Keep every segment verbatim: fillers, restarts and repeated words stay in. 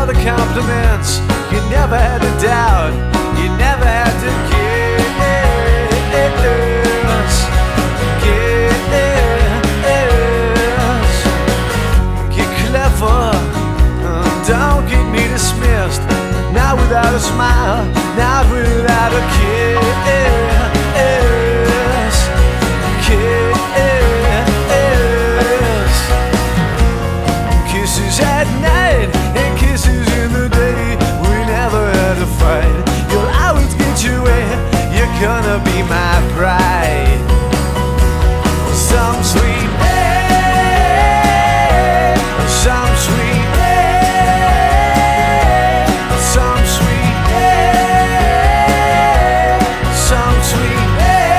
the compliments. You never had to doubt. You never had to guess. Guess. Get clever. Don't get me dismissed. Not without a smile. Not without a kiss. Kisses at night and kisses in the day. We never had a fight. You'll always get your way. You're gonna be my bride. Some sweet day, some sweet day, some sweet day, some sweet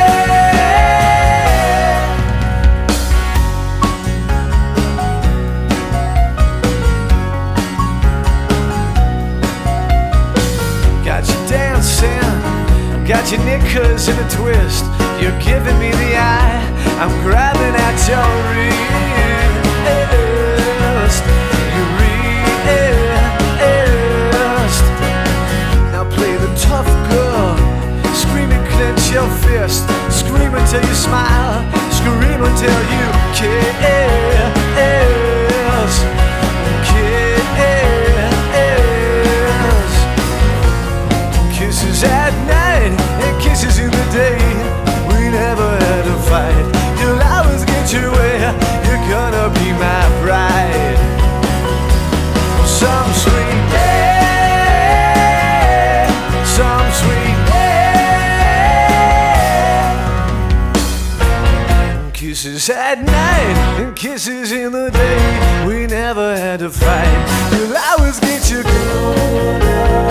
got your knickers in a twist. You're giving me the eye. I'm grabbing at your wrist. Your wrist. Now play the tough girl. Scream and clench your fist. Scream until you smile. Scream until you kiss. Kiss. Kisses at night and kisses in the day. We never had a fight. You'll always get your way. You're gonna be my bride. Some sweet day, some sweet day. Kisses at night and kisses in the day. We never had a fight. You'll always get your girl.